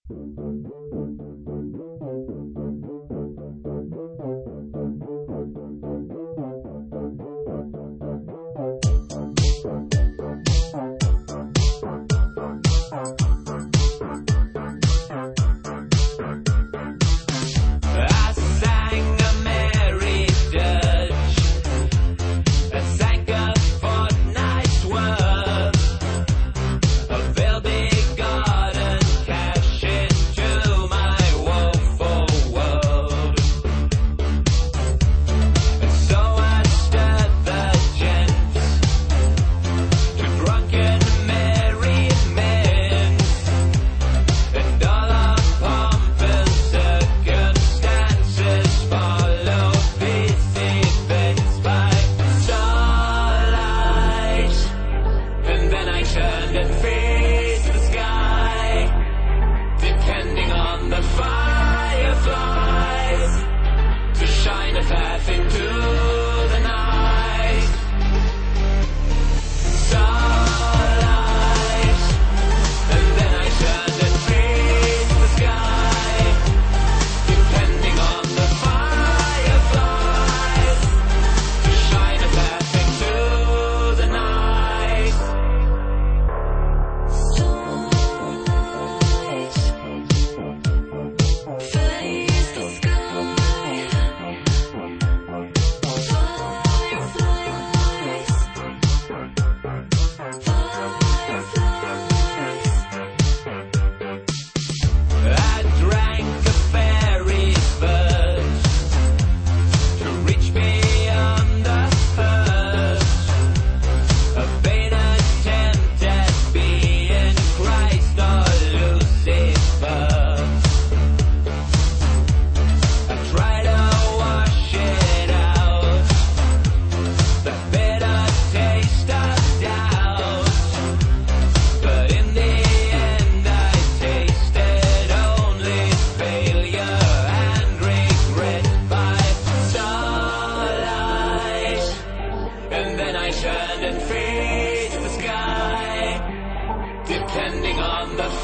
depending on the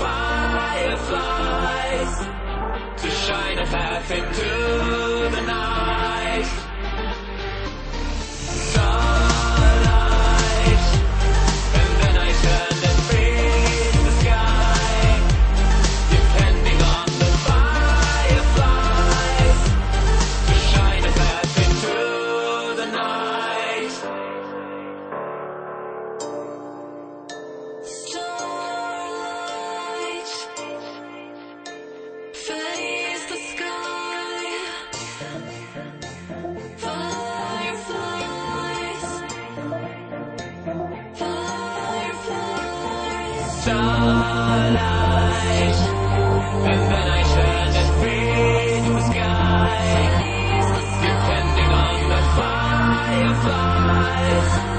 fireflies, to shine a path into the night. Starlight, and then I turned and faced the sky, depending on the fireflies, to shine a path into the night. Face the sky, fireflies, fireflies. Starlight, and then I turned and faced the sky, depending on the fireflies.